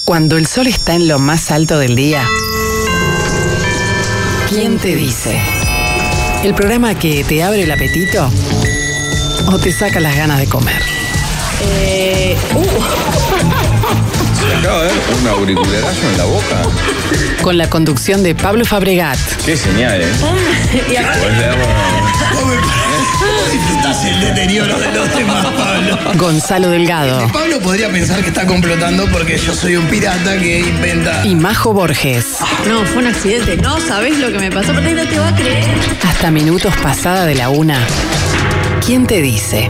Cuando el sol está en lo más alto del día, ¿quién te dice? ¿El programa que te abre el apetito o te saca las ganas de comer? Se acaba de ver un auricularazo en la boca. Con la conducción de Pablo Fabregat. Qué señal, Y aparte, Disfrutás el deterioro de los demás, Pablo. Gonzalo Delgado. Pablo podría pensar que está complotando porque yo soy un pirata que inventa. Y Majo Borges. no, fue un accidente. No sabés lo que me pasó, pero no te va a creer. Hasta minutos pasada de la 1. ¿Quién te dice?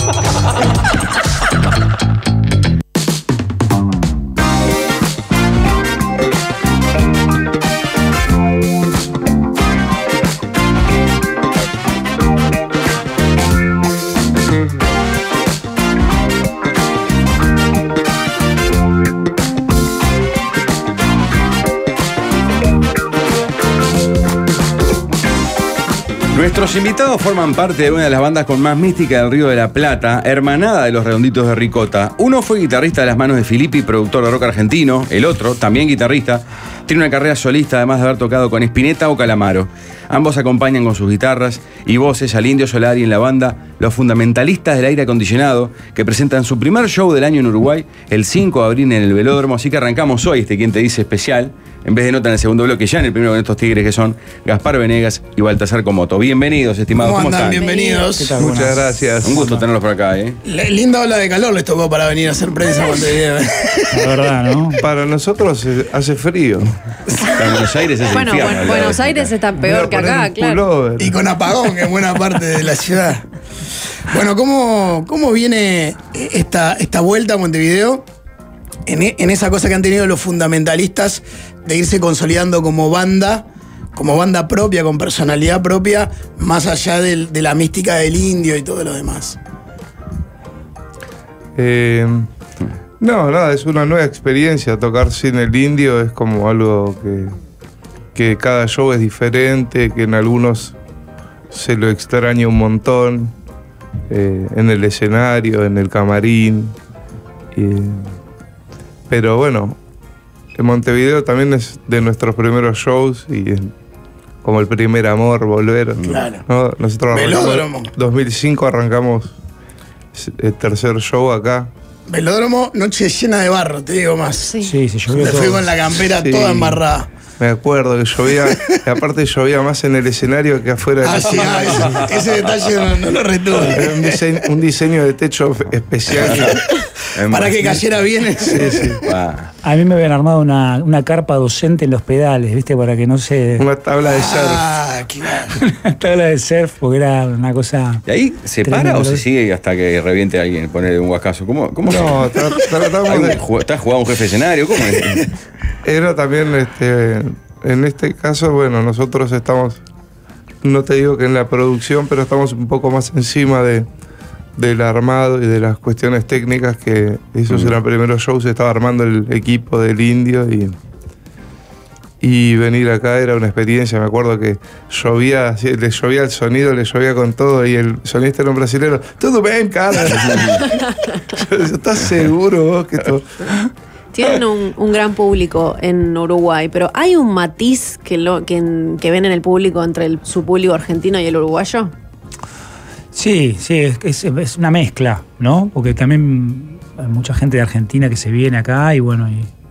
Nuestros invitados forman parte de una de las bandas con más mística del Río de la Plata, hermanada de los Redonditos de Ricota. Uno fue guitarrista de las manos de Filippi, productor de rock argentino. El otro, también guitarrista, tiene una carrera solista, además de haber tocado con Spinetta o Calamaro. Ambos acompañan con sus guitarras y voces al Indio Solari en la banda Los Fundamentalistas del Aire Acondicionado, que presentan su primer show del año en Uruguay el 5 de abril en el Velódromo. Así que arrancamos hoy ¿Quién te dice? Especial. En vez de nota en el segundo bloque, ya en el primero con estos tigres que son Gaspar Venegas y Baltasar Comoto. Bienvenidos, estimados. ¿Cómo están? Bienvenidos. Muchas gracias. Un gusto tenerlos por acá, Linda ola de calor les tocó para venir a hacer prensa cuando llegué. La verdad, ¿no? Para nosotros hace frío. En Buenos Aires es Bueno, infierno, Buenos Aires está peor que acá, claro. Y con apagón en buena parte de la ciudad. Bueno, ¿cómo viene esta vuelta a Montevideo? En esa cosa que han tenido los fundamentalistas de irse consolidando como banda propia, con personalidad propia, más allá de la mística del indio y todo lo demás. No, nada, es una nueva experiencia. Tocar sin el indio es como algo que cada show es diferente, que en algunos se lo extraña un montón, en el escenario, en el camarín. Pero bueno, en Montevideo también es de nuestros primeros shows y es como el primer amor, volver. Claro. ¿No? Nosotros Velódromo. 2005 arrancamos el tercer show acá. Velódromo, noche llena de barro, te digo más. Sí. Sí, se llovió Me todo. fui con la campera toda embarrada. Me acuerdo que llovía, y aparte llovía más en el escenario que afuera. Ese detalle no lo retuve. Era un diseño de techo especial. Para que cayera bien. Sí. A mí me habían armado una carpa docente en los pedales, ¿viste? Para que no se... Una tabla de surf. Claro. Una tabla de surf, porque era una cosa... ¿Y ahí se para o se sigue hasta que reviente a alguien, ponerle un guascazo? ¿Cómo No, tratamos de... ¿Estás jugando un jefe de escenario? ¿Cómo es? Era también, en este caso, bueno, nosotros estamos, no te digo que en la producción, pero estamos un poco más encima del armado y de las cuestiones técnicas, que esos eran primeros shows, se estaba armando el equipo del indio y venir acá era una experiencia. Me acuerdo que llovía, le llovía el sonido, le llovía con todo, y el sonista era un brasilero. Todo bien, cara. ¿Estás seguro vos que esto? Tienen un gran público en Uruguay, pero ¿hay un matiz que ven en el público entre su público argentino y el uruguayo? Sí, es una mezcla, ¿no? Porque también hay mucha gente de Argentina que se viene acá y bueno,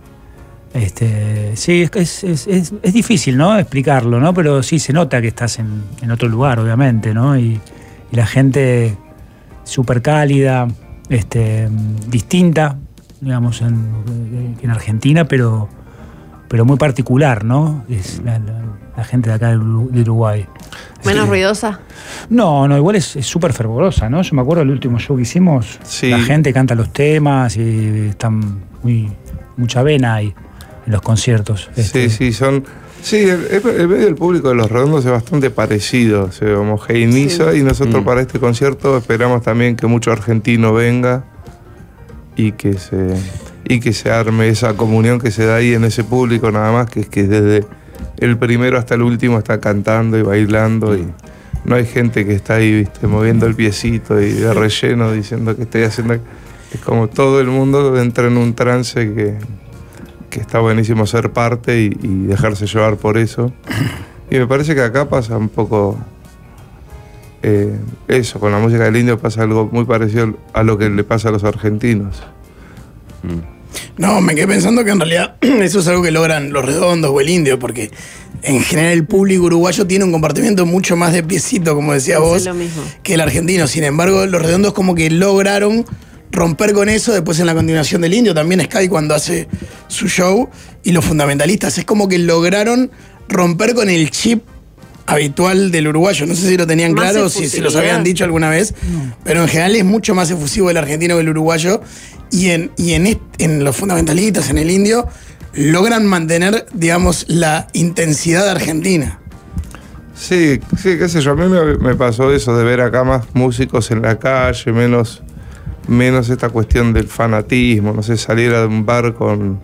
sí, es difícil, ¿no? Explicarlo, ¿no? Pero sí se nota que estás en otro lugar, obviamente, ¿no? Y la gente súper cálida, distinta, digamos, en Argentina, pero muy particular, ¿no? Es la gente de acá de Uruguay. ¿Menos ruidosa? No, igual es súper fervorosa, ¿no? Yo me acuerdo del último show que hicimos, Sí. La gente canta los temas y están mucha vena ahí en los conciertos. Sí, el medio del público de Los Redondos es bastante parecido, se homogeneiza, y nosotros para este concierto esperamos también que mucho argentino venga y que se arme esa comunión que se da ahí en ese público, nada más, que es que desde el primero hasta el último está cantando y bailando, y no hay gente que está ahí, ¿viste?, moviendo el piecito y de relleno diciendo que estoy haciendo. Es como todo el mundo entra en un trance que que está buenísimo ser parte y dejarse llevar por eso. Y me parece que acá pasa un poco eso, con la música del indio pasa algo muy parecido a lo que le pasa a los argentinos. No, me quedé pensando que en realidad eso es algo que logran los redondos o el indio, porque en general el público uruguayo tiene un comportamiento mucho más de piecito, como decía vos, lo mismo. que el argentino. Sin embargo, los redondos como que lograron romper con eso. Después en la continuación del indio, también Sky cuando hace su show, y los fundamentalistas, es como que lograron romper con el chip habitual del uruguayo. No sé si lo tenían Más claro, si los habían dicho alguna vez, pero en general es mucho más efusivo el argentino que el uruguayo, y en los fundamentalistas, en el indio, logran mantener, digamos, la intensidad argentina. Sí, qué sé yo, a mí me pasó eso de ver acá más músicos en la calle, menos esta cuestión del fanatismo, no sé, salir a un bar con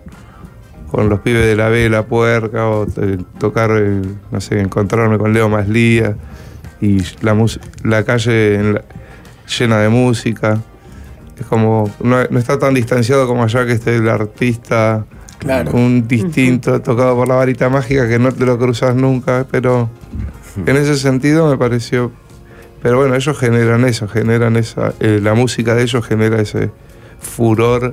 los pibes de la B, la Puerca, o tocar, no sé, encontrarme con Leo Maslía, y la calle llena de música. Es como, no está tan distanciado como allá, que esté el artista, Claro. un distinto, tocado por la varita mágica, que no te lo cruzas nunca, pero en ese sentido me pareció. Pero bueno, ellos generan esa, la música de ellos genera ese furor,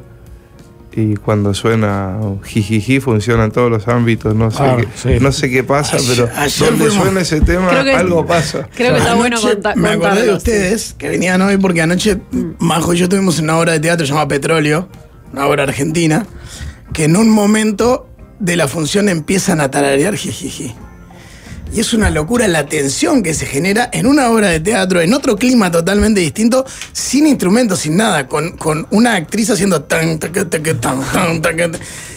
y cuando suena jijiji funciona en todos los ámbitos, no sé qué pasa, pero donde suena ese tema algo pasa. Creo que está bueno Me acordé de contarlo, ustedes que venían hoy porque anoche Majo y yo tuvimos una obra de teatro llamada Petróleo, una obra argentina, que en un momento de la función empiezan a tararear jijiji. Y es una locura la tensión que se genera en una obra de teatro, en otro clima totalmente distinto, sin instrumentos, sin nada, con una actriz haciendo tan, taca, taca, tan, taca.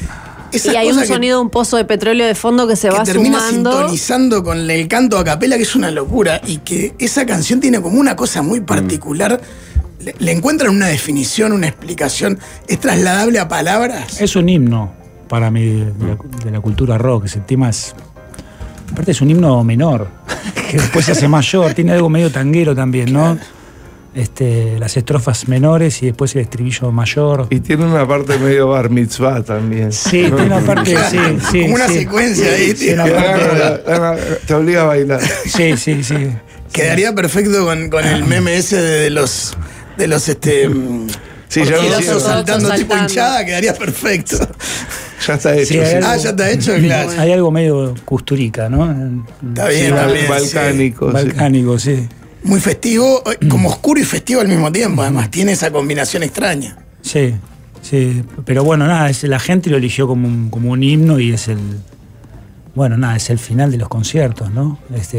Y hay un sonido, un pozo de petróleo de fondo que se va termina sumando. Sintonizando con el canto a capela, que es una locura, y que esa canción tiene como una cosa muy particular. Le encuentran una definición, una explicación, es trasladable a palabras. Es un himno para mí de la cultura rock. Ese tema es. Aparte es un himno menor, que después se hace mayor, tiene algo medio tanguero también, ¿no? Las estrofas menores y después el estribillo mayor. Y tiene una parte medio bar mitzvah también. Sí, tiene una parte, sí. Como una secuencia ahí, Sí, tío. una parte- Te obliga a bailar. Sí. Quedaría perfecto con el meme ese de los Sí, ya lo ortodoxos hicieron. saltando tipo Saltando. hinchada, quedaría perfecto. Ya está hecho. Sí, hay sí. Ya está hecho, claro. Hay algo medio custurica, ¿no? Está bien, está bien. Balcánico. sí. Balcánico, sí. Muy festivo, como oscuro y festivo al mismo tiempo, además. Tiene esa combinación extraña. Sí, pero bueno, nada, la gente lo eligió como un himno y es el final de los conciertos, ¿no?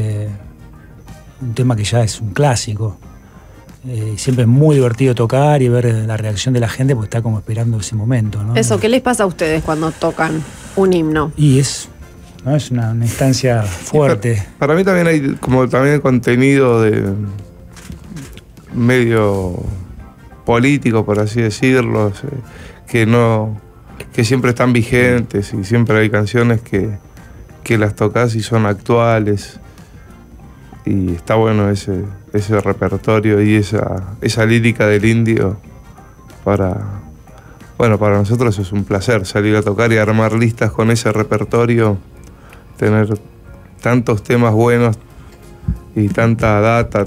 Un tema que ya es un clásico. Siempre es muy divertido tocar y ver la reacción de la gente porque está como esperando ese momento, ¿no? Eso, ¿qué les pasa a ustedes cuando tocan un himno? Y es una instancia fuerte. Para mí también hay como también contenido de medio político, por así decirlo, que siempre están vigentes, y siempre hay canciones que las tocas y son actuales, y está bueno ese repertorio y esa lírica del indio. Para nosotros es un placer salir a tocar y armar listas con ese repertorio, tener tantos temas buenos y tanta data,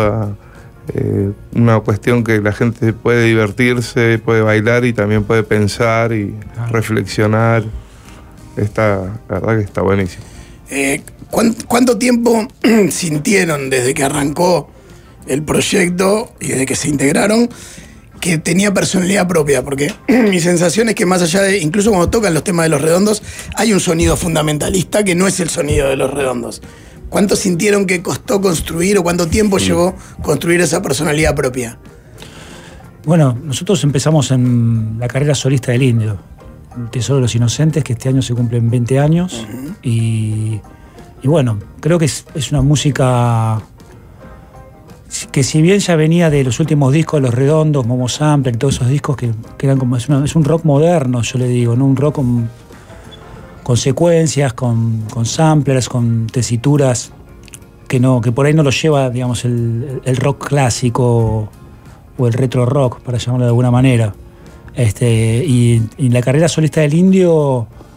una cuestión que la gente puede divertirse, puede bailar y también puede pensar y reflexionar. La verdad que está buenísimo. ¿Cuánto tiempo sintieron desde que arrancó el proyecto y desde que se integraron que tenía personalidad propia? Porque mi sensación es que más allá de, incluso cuando tocan los temas de Los Redondos, hay un sonido fundamentalista que no es el sonido de Los Redondos. ¿Cuánto sintieron que costó construir o cuánto tiempo llevó construir esa personalidad propia? Bueno, nosotros empezamos en la carrera solista del indio, el Tesoro de los Inocentes, que este año se cumplen 20 años. Y bueno, creo que es una música que, si bien ya venía de los últimos discos de Los Redondos, Momo Sampler, todos esos discos que eran como, es un rock moderno, yo le digo, ¿no? Un rock con secuencias, con samplers, con tesituras que por ahí no lo lleva, digamos, el rock clásico o el retro rock, para llamarlo de alguna manera. Y en la carrera solista del indio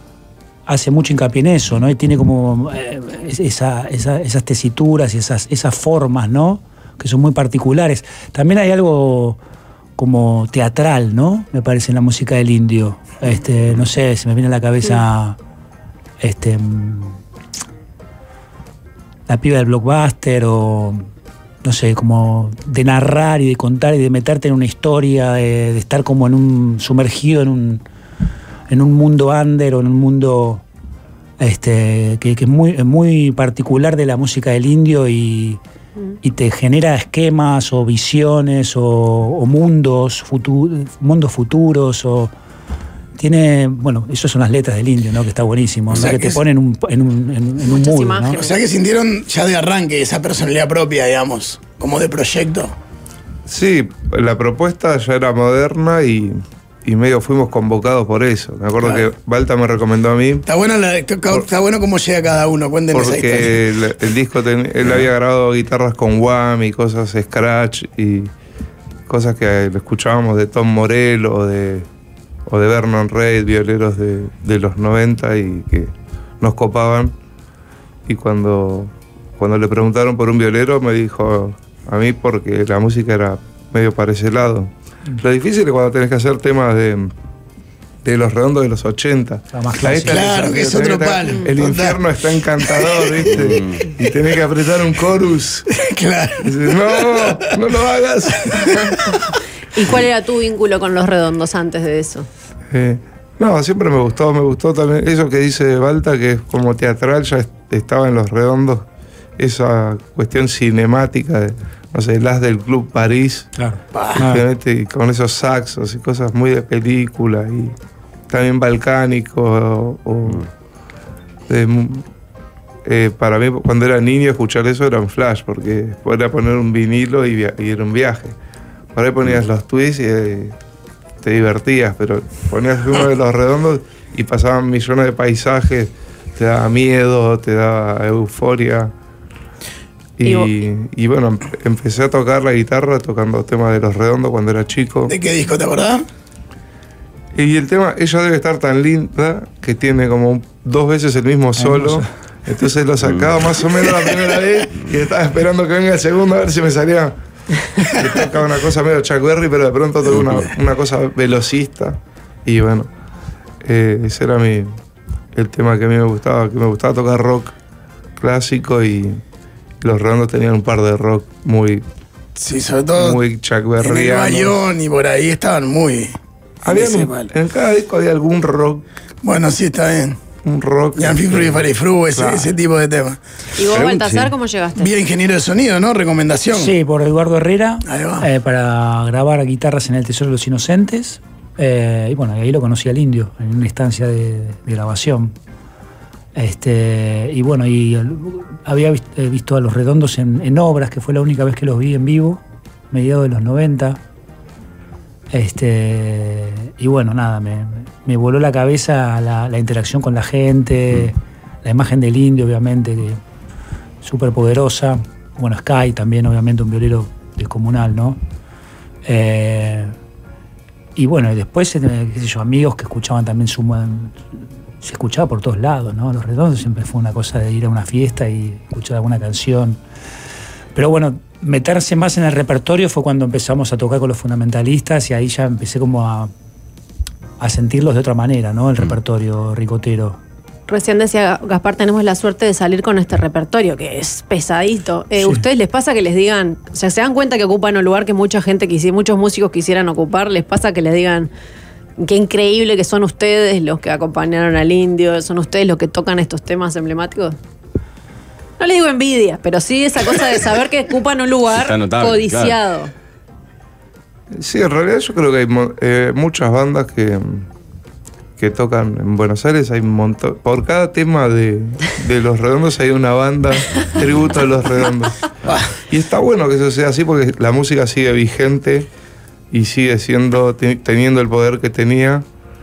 hace mucho hincapié en eso, ¿no? Y tiene como esas tesituras y esas formas, ¿no? Que son muy particulares. También hay algo como teatral, ¿no? Me parece en la música del indio. No sé, se me viene a la cabeza la piba del blockbuster o no sé, como de narrar y de contar y de meterte en una historia, de estar como sumergido en un mundo under o en un mundo que es muy particular de la música del indio y te genera esquemas o visiones o mundos futuros o tiene, bueno, eso son las letras del indio, ¿no? Que está buenísimo, O sea, que que te ponen en un muchas mood, imágenes. ¿no? O sea que sintieron ya de arranque esa personalidad propia, digamos, como de proyecto. Sí, la propuesta ya era moderna y medio fuimos convocados por eso. Me acuerdo Claro. que Balta me recomendó a mí. Está bueno cómo llega cada uno, cuéntenos esa historia. Porque el disco, él había grabado guitarras con Wham y cosas scratch y cosas que escuchábamos de Tom Morello o de Vernon Reid, violeros de los 90 y que nos copaban. Y cuando le preguntaron por un violero me dijo a mí porque la música era medio para ese lado. Lo difícil es cuando tenés que hacer temas de los redondos de los 80. Más Ahí clásico. está el Claro, que es desafío, otro tenés que palo. El Total. infierno está encantador, ¿viste? Y tenés que apretar un chorus. Claro. Y dices, no lo hagas. ¿Y cuál era tu vínculo con Los Redondos antes de eso? No, siempre me gustó también eso que dice Balta, que es como teatral, ya estaba en Los Redondos, esa cuestión cinemática de, no sé, el as del Club París, Claro. que mete con esos saxos y cosas muy de película, y también balcánico, para mí cuando era niño escuchar eso era un flash, porque podía poner un vinilo y era un viaje. Por ahí ponías los twists y te divertías, pero ponías uno de Los Redondos y pasaban millones de paisajes, te daba miedo, te daba euforia. Y bueno, empecé a tocar la guitarra tocando temas de Los Redondos cuando era chico. ¿De qué disco te acordás? Y el tema, ella debe estar tan linda que tiene como 2 veces el mismo solo. Entonces lo sacaba más o menos la primera vez y estaba esperando que venga el segundo a ver si me salía. Y tocaba una cosa medio Chuck Berry, pero de pronto tocó una cosa velocista. Y bueno, ese era el tema que a mí me gustaba tocar rock clásico y Los Redondos tenían un par de rock muy Sí, sobre todo muy Chuck en el Berriano. Bayón y por ahí estaban muy... En cada disco había algún rock, Bueno, sí, está bien. un rock. Jan Fifru y Farifru, Claro. ese tipo de temas. ¿Y vos, Pregunta, Baltasar, sí. cómo llegaste? Vía ingeniero de sonido, ¿no? Recomendación. Sí, por Eduardo Herrera, Ahí va. para grabar guitarras en El Tesoro de los Inocentes. Y bueno, ahí lo conocí al indio, en una instancia de grabación. Y bueno, había visto a Los Redondos en obras, que fue la única vez que los vi en vivo, mediados de los 90. Y bueno, nada, me voló la cabeza la interacción con la gente, la imagen del indio, obviamente, que súper poderosa. Bueno, Sky también, obviamente, un violero descomunal, ¿no? Y bueno, y después, qué sé yo, amigos que escuchaban también se escuchaba por todos lados, ¿no? Los Redondos siempre fue una cosa de ir a una fiesta y escuchar alguna canción. Pero bueno, meterse más en el repertorio fue cuando empezamos a tocar con los fundamentalistas y ahí ya empecé como a sentirlos de otra manera, ¿no? El repertorio ricotero. Recién decía Gaspar, tenemos la suerte de salir con este repertorio que es pesadito. Sí. ¿Ustedes les pasa que les digan, o sea, se dan cuenta que ocupan un lugar que muchos músicos quisieran ocupar? ¿Les pasa que les digan qué increíble que son ustedes los que acompañaron al indio, son ustedes los que tocan estos temas emblemáticos? No les digo envidia, pero sí esa cosa de saber que ocupan un lugar Está notable, codiciado. claro. Sí, en realidad yo creo que hay muchas bandas que tocan en Buenos Aires, hay un montón. Por cada tema de Los Redondos hay una banda tributo a Los Redondos. Y está bueno que eso sea así porque la música sigue vigente y sigue teniendo el poder que tenía.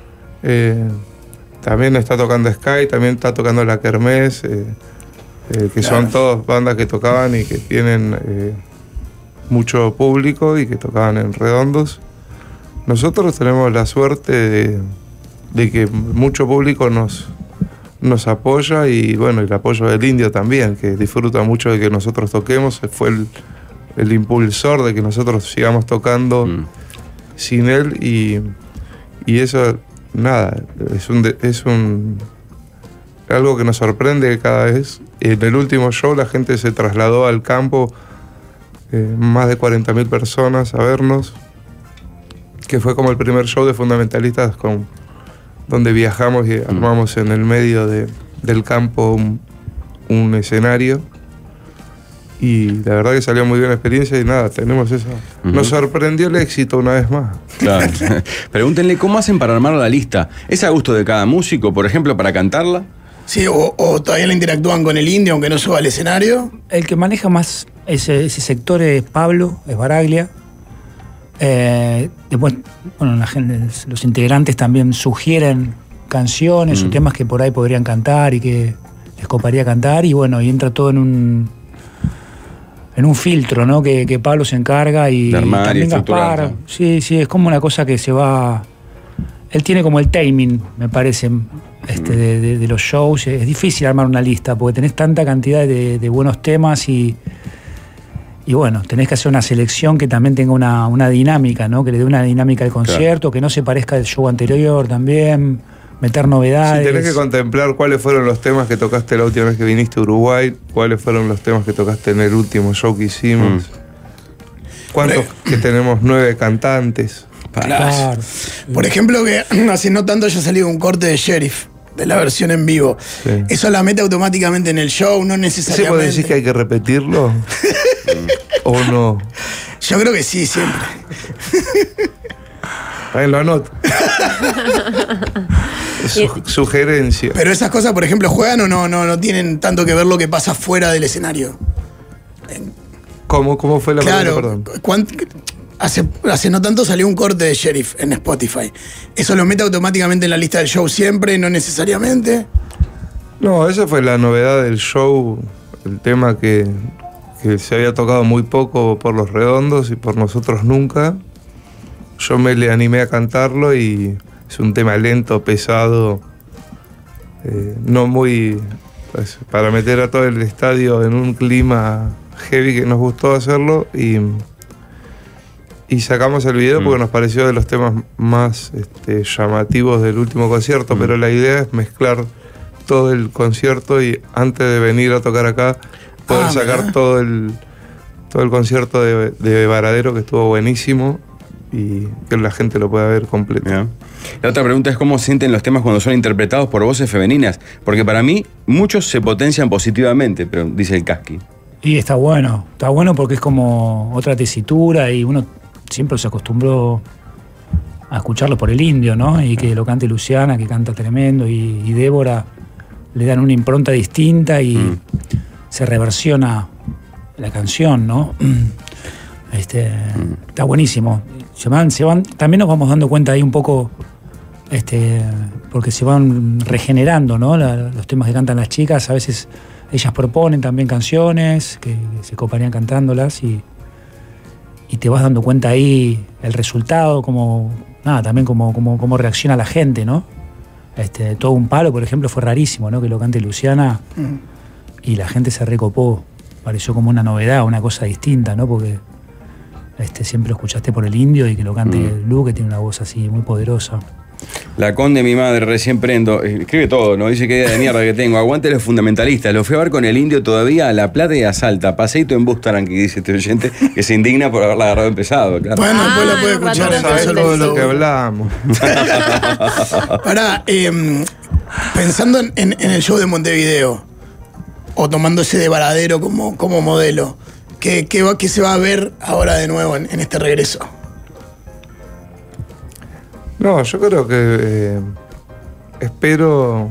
También está tocando Sky, también está tocando La Kermés, que son todas bandas que tocaban y que tienen mucho público y que tocaban en Redondos. Nosotros tenemos la suerte de que mucho público nos nos apoya, y bueno, el apoyo del Indio también, que disfruta mucho de que nosotros toquemos, fue el impulsor de que nosotros sigamos tocando sin él, y eso, nada, es algo que nos sorprende cada vez. En el último show la gente se trasladó al campo, más de 40.000 personas a vernos, que fue como el primer show de Fundamentalistas donde viajamos y armamos en el medio del campo un escenario, y la verdad que salió muy bien la experiencia, y nada, tenemos eso. Nos sorprendió el éxito una vez más. Claro. Pregúntenle cómo hacen para armar la lista. ¿Es a gusto de cada músico, por ejemplo, para cantarla? Sí, o todavía la interactúan con el Indio aunque no suba al escenario. El que maneja más ese sector es Pablo, es Baraglia. Después, bueno, los integrantes también sugieren canciones o temas que por ahí podrían cantar y que les coparía cantar, y bueno, y entra todo en un filtro, ¿no? Que Pablo se encarga, y de armar también y estructurar, Gaspar. ¿no? Sí, es como una cosa que se va. Él tiene como el timing, me parece, de los shows. Es difícil armar una lista porque tenés tanta cantidad de buenos temas, y bueno, tenés que hacer una selección que también tenga una dinámica, ¿no? Que le dé una dinámica al concierto, claro, que no se parezca al show anterior también, meter novedades. Sí, tenés que contemplar cuáles fueron los temas que tocaste la última vez que viniste a Uruguay, cuáles fueron los temas que tocaste en el último show que hicimos. ¿Cuántos que tenemos? 9 cantantes. Claro. Por ejemplo, que hace no tanto haya salido un corte de Sheriff, de la versión en vivo. Sí. Eso la mete automáticamente en el show, no necesariamente. ¿Se puede decir que hay que repetirlo? ¿O no? Yo creo que sí, siempre. Ahí lo anoto. Sugerencia. Pero esas cosas, por ejemplo, ¿juegan o no tienen tanto que ver lo que pasa fuera del escenario? ¿Cómo fue la pregunta? Perdón. Hace no tanto salió un corte de Sheriff en Spotify. ¿Eso lo mete automáticamente en la lista del show siempre, no necesariamente? No, esa fue la novedad del show, el tema que se había tocado muy poco por Los Redondos y por nosotros nunca. Yo me le animé a cantarlo, y es un tema lento, pesado, no muy... pues, para meter a todo el estadio en un clima heavy, que nos gustó hacerlo, y sacamos el video porque nos pareció de los temas más llamativos del último concierto, pero la idea es mezclar todo el concierto, y antes de venir a tocar acá poder sacar todo el concierto de Varadero, que estuvo buenísimo, y que la gente lo pueda ver completo. Bien. La otra pregunta es cómo sienten los temas cuando son interpretados por voces femeninas, porque para mí muchos se potencian positivamente, pero dice el Casqui. Y está bueno porque es como otra tesitura, y uno siempre se acostumbró a escucharlo por el Indio, ¿no? Y que lo cante Luciana, que canta tremendo, y Débora, le dan una impronta distinta, y se reversiona la canción, ¿no? Está buenísimo. Se van, también nos vamos dando cuenta ahí un poco, porque se van regenerando, ¿no? Los temas que cantan las chicas, a veces ellas proponen también canciones que se coparían cantándolas, y te vas dando cuenta ahí el resultado, también cómo reacciona la gente, ¿no? Todo un palo, por ejemplo, fue rarísimo, ¿no? Que lo cante Luciana, y la gente se recopó. Pareció como una novedad, una cosa distinta, ¿no? Porque siempre lo escuchaste por el Indio, y que lo cante Lu, que tiene una voz así muy poderosa. La Conde, mi madre, recién prendo. Escribe todo, ¿no? Dice que idea de mierda que tengo. Aguante los fundamentalistas. Lo fui a ver con el Indio todavía a La Plata y a Salta. Paseito en Bustaran, que dice este oyente, que se indigna por haberla agarrado empezado. Claro. Bueno, después la puede escuchar en ¿Sabes todo lo que hablábamos? Pará, pensando en el show de Montevideo, o tomando ese de Varadero como modelo, ¿qué se va a ver ahora de nuevo en este regreso? No, yo creo que espero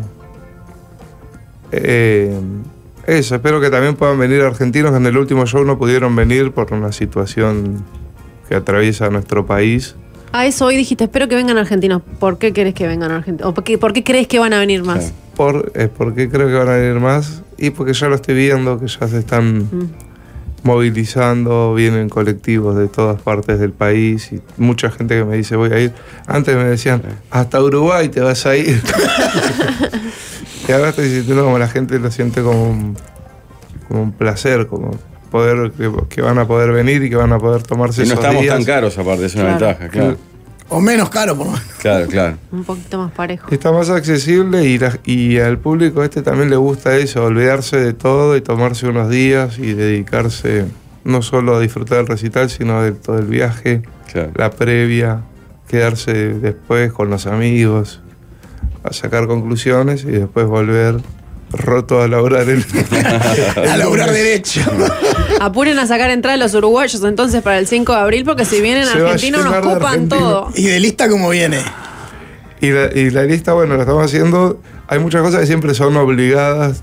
espero que también puedan venir argentinos que en el último show no pudieron venir por una situación que atraviesa nuestro país. A eso hoy dijiste, espero que vengan argentinos. ¿Por qué querés que vengan argentinos? ¿O por qué crees que van a venir más? ¿Por qué creo que van a venir más? Y porque ya lo estoy viendo, que ya se están movilizando, vienen colectivos de todas partes del país, y mucha gente que me dice voy a ir. Antes me decían, hasta Uruguay te vas a ir. Y ahora estoy sintiendo como la gente lo siente como un placer, como poder que van a poder venir y que van a poder tomarse Y no esos estamos días. tan caros, aparte, es una Claro. ventaja, claro. O menos caro, por lo menos. Claro, claro. Un poquito más parejo. Está más accesible y al público también le gusta eso, olvidarse de todo y tomarse unos días y dedicarse no solo a disfrutar del recital, sino de todo el viaje, Claro. la previa, quedarse después con los amigos, a sacar conclusiones y después volver roto a laburar A laburar derecho. Apuren a sacar entrada los uruguayos entonces para el 5 de abril, porque si vienen Se va a argentinos nos llenar de copan argentinos. todo. ¿Y de lista cómo viene? Y la lista, bueno, la estamos haciendo. Hay muchas cosas que siempre son obligadas,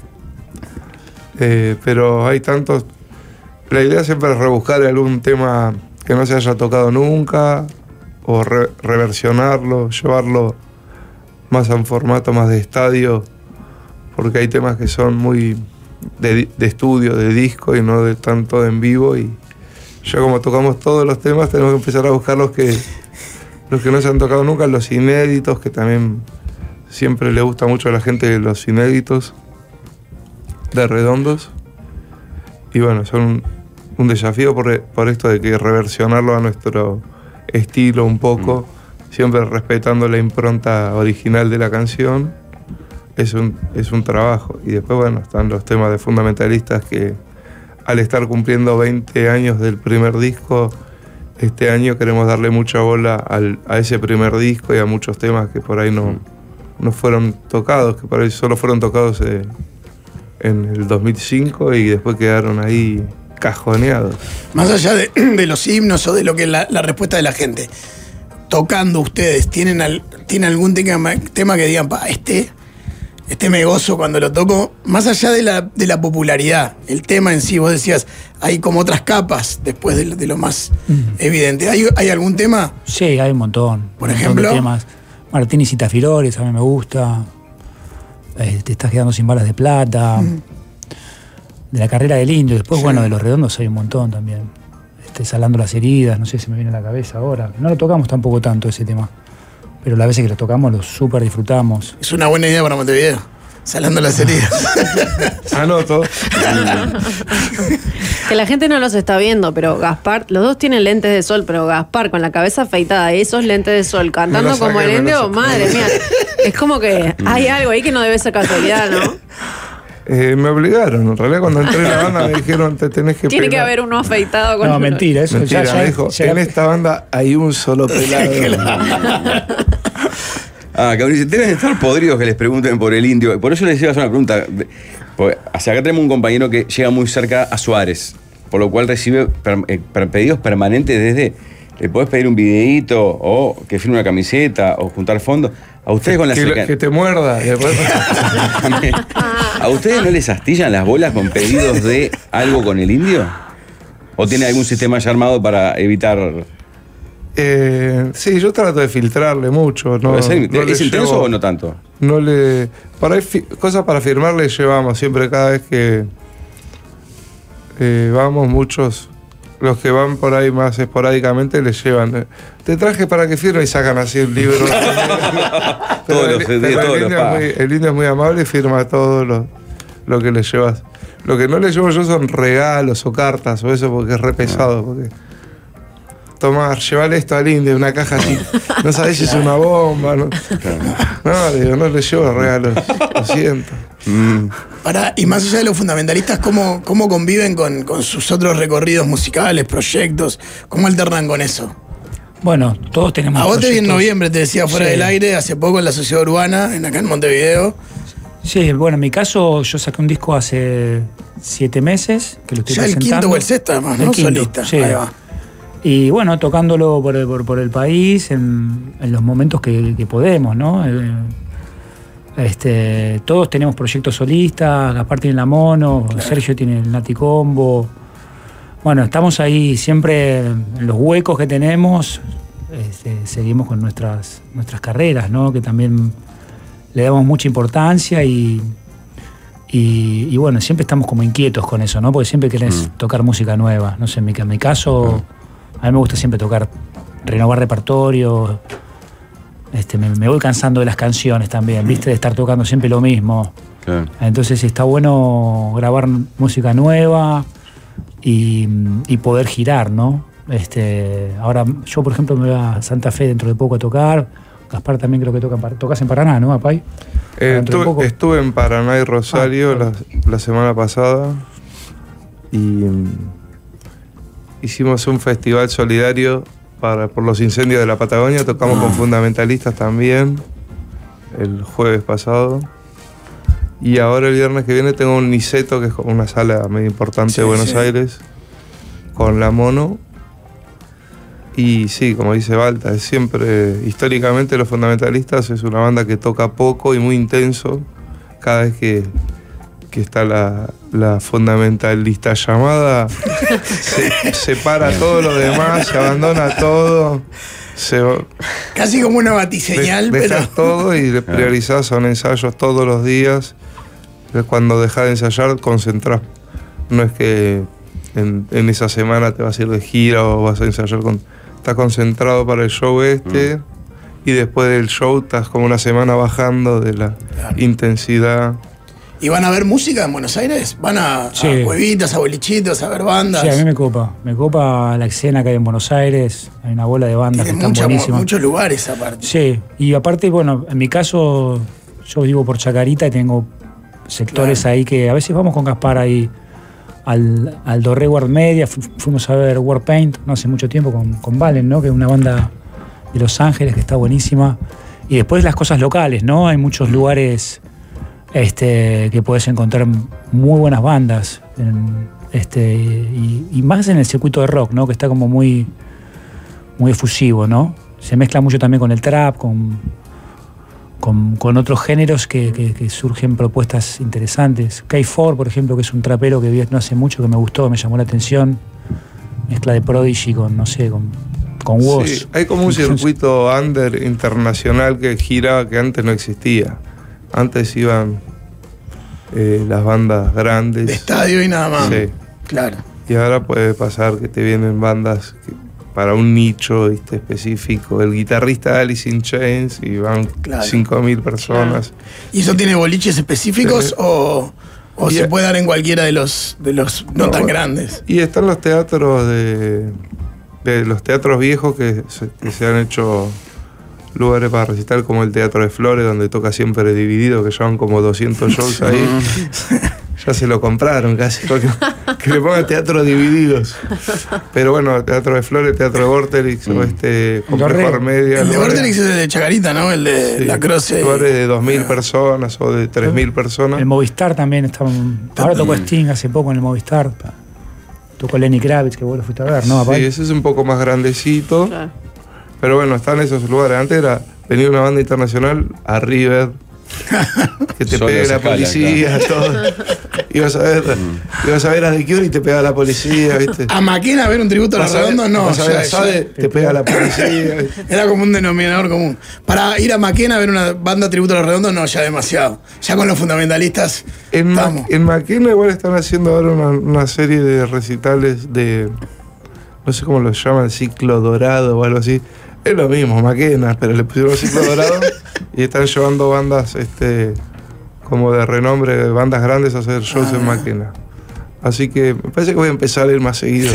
pero hay tantos. La idea siempre es rebuscar algún tema que no se haya tocado nunca, o reversionarlo, llevarlo más a un formato más de estadio, porque hay temas que son muy de estudio, de disco y no de tanto en vivo. Y ya como tocamos todos los temas, tenemos que empezar a buscar los que no se han tocado nunca, los inéditos, que también siempre le gusta mucho a la gente los inéditos de Redondos. Y bueno, son un desafío por esto de que reversionarlo a nuestro estilo un poco, siempre respetando la impronta original de la canción, es un trabajo. Y después, bueno, están los temas de Fundamentalistas, que al estar cumpliendo 20 años del primer disco, este año queremos darle mucha bola a ese primer disco y a muchos temas que por ahí no fueron tocados, que por ahí solo fueron tocados en el 2005 y después quedaron ahí cajoneados. Más allá de los himnos o de lo que es la respuesta de la gente, tocando ustedes, ¿tienen algún tema que digan, este me gozo cuando lo toco? Más allá de la popularidad, el tema en sí, vos decías, hay como otras capas después de lo más evidente. ¿Hay algún tema? Sí, hay un montón. Por un montón ejemplo. de temas. Martínez y Tafirores, a mí me gusta. Te estás quedando sin balas de plata. De la carrera del Indio. Después, Sí. bueno, de los Redondos hay un montón también. Salando las heridas, no sé si me viene a la cabeza ahora. No lo tocamos tampoco tanto ese tema. Pero las veces que lo tocamos lo súper disfrutamos. Es una buena idea para Montevideo. Salando las heridas. Anoto. Que la gente no los está viendo, pero Gaspar, los dos tienen lentes de sol, pero Gaspar con la cabeza afeitada, esos lentes de sol, cantando Me lo como saqué, el me lo indio, saqué. madre mía. Es como que hay algo ahí que no debe ser casualidad, ¿no? Me obligaron, en realidad cuando entré en la banda me dijeron, te tenés que Tiene que pelar. haber uno afeitado con No, mentira, eso Mentira, ya me dijo, ya- en esta banda hay un solo pelado. Cabrón, dice, deben estar podridos que les pregunten por el Indio. Por eso les iba a hacer una pregunta. Porque hacia acá tenemos un compañero que llega muy cerca a Suárez, por lo cual recibe pedidos permanentes desde, le podés pedir un videíto o que firme una camiseta o juntar fondos. A ustedes con la que te muerda. Después- ¿A ustedes no les astillan las bolas con pedidos de algo con el Indio? ¿O tiene algún sistema ya armado para evitar? Sí, yo trato de filtrarle mucho. No, ¿Es no le intenso llevo- o no tanto? No le. Por ahí cosas para firmar le llevamos siempre, cada vez que vamos, muchos. Los que van por ahí más esporádicamente les llevan. Te traje para que firme y sacan así un libro. Todos los- Pero todos el los indio pagos. el indio es muy amable y firma todo lo que le llevas. Lo que no le llevo yo son regalos o cartas o eso porque es re pesado. Porque tomar, llevarle esto al indio, una caja así. No sabés si es una bomba. No, digo, no le llevo regalos. Lo siento. Y más allá de los fundamentalistas, ¿cómo conviven con sus otros recorridos musicales, proyectos? ¿Cómo alternan con eso? Bueno, todos tenemos. A vos te vi en proyectos. noviembre, te decía fuera Sí. del aire, hace poco en la Sociedad Urbana, acá en Montevideo. Sí, bueno, en mi caso, yo saqué un disco hace 7 meses, que lo estoy Ya el presentando. quinto o el sexto, además, ¿no? El quinto, Solista. sí. Ahí va. Y bueno, tocándolo por el país en los momentos que podemos, ¿no? Todos tenemos proyectos solistas, Gaspar tiene la Mono, claro. Sergio tiene el Nati Combo. Bueno, estamos ahí siempre en los huecos que tenemos, seguimos con nuestras carreras, ¿no? Que también le damos mucha importancia y bueno, siempre estamos como inquietos con eso, ¿no? Porque siempre querés tocar música nueva. No sé, en mi caso, a mí me gusta siempre tocar, renovar repertorio. Me voy cansando de las canciones también, ¿viste? De estar tocando siempre lo mismo. Claro. Entonces está bueno grabar música nueva y poder girar, ¿no? Ahora yo, por ejemplo, me voy a Santa Fe dentro de poco a tocar. Gaspar también creo que tocas en Paraná, ¿no, Apay? Estuve en Paraná y Rosario la semana pasada y hicimos un festival solidario por los incendios de la Patagonia. Tocamos con fundamentalistas también el jueves pasado. Y ahora el viernes que viene tengo un Niceto, que es como una sala medio importante de Buenos Aires, con La Mono. Y sí, como dice Balta, es siempre, históricamente los fundamentalistas es una banda que toca poco y muy intenso. Cada vez que está la fundamentalista llamada, se para todo lo demás, se abandona todo. Casi como una batiseñal, dejas todo y priorizás, son ensayos todos los días. Cuando dejás de ensayar, concentrás. No es que en esa semana te vas a ir de gira o vas a ensayar estás concentrado para el show y después del show estás como una semana bajando de la intensidad. ¿Y van a ver música en Buenos Aires? ¿Van a cuevitas, a bolichitos, a ver bandas? Sí, a mí me copa la escena que hay en Buenos Aires. Hay una bola de bandas que están buenísimas. Muchos lugares aparte. Sí, y aparte, bueno, en mi caso, yo vivo por Chacarita y tengo sectores ahí que a veces vamos con Gaspar ahí al Dorré World Media, fuimos a ver Warpaint no hace mucho tiempo con Valen, ¿no? Que es una banda de Los Ángeles que está buenísima. Y después las cosas locales, ¿no? Hay muchos lugares que puedes encontrar muy buenas bandas y más en el circuito de rock, ¿no? Que está como muy, muy efusivo, ¿no? Se mezcla mucho también con el trap, con otros géneros que surgen propuestas interesantes. K4, por ejemplo, que es un trapero que vi no hace mucho, que me gustó, me llamó la atención. Mezcla de Prodigy con Woz. Sí, hay como un circuito under internacional que gira que antes no existía. Antes iban las bandas grandes. De estadio y nada más. Sí. Claro. Y ahora puede pasar que te vienen bandas para un nicho específico. El guitarrista de Alice in Chains y van 5.000 personas. Claro. ¿Y eso tiene boliches específicos o se puede dar en cualquiera de los no tan grandes? Y están los teatros de los teatros viejos que se han hecho lugares para recitar, como el Teatro de Flores, donde toca siempre Dividido, que llevan como 200 shows ahí. Ya se lo compraron casi, porque que le pongan Teatro Divididos. Pero bueno, Teatro de Flores, Teatro de Vorterix, o Complejo Media. El de Vorterix es el de Chacarita, ¿no? El de La Croce. Lugares de 2.000 personas o de 3.000 personas. El Movistar también está. Ahora tocó Sting hace poco en el Movistar. Tocó Lenny Kravitz, que vos lo fuiste a ver, ¿no? Sí, ese es un poco más grandecito. Claro. Pero bueno, están esos lugares. Antes venía una banda internacional a River, que te pegue la policía, todo. Ibas a ver a The Cure y te pega la policía, ¿viste? A Maquena a ver un tributo a Los Redondos, no. Vas a ver a Sade, te pega la policía, ¿viste? Era como un denominador común. Para ir a Maquena a ver una banda tributo a Los Redondos, no, ya demasiado. Ya con los fundamentalistas estamos. En Maquena igual están haciendo ahora una serie de recitales de, no sé cómo lo llaman, Ciclo Dorado o algo así. Es lo mismo, Maquena, pero le pusieron Ciclo Dorado y están llevando bandas como de renombre, bandas grandes a hacer shows en Maquena. Así que me parece que voy a empezar a ir más seguido.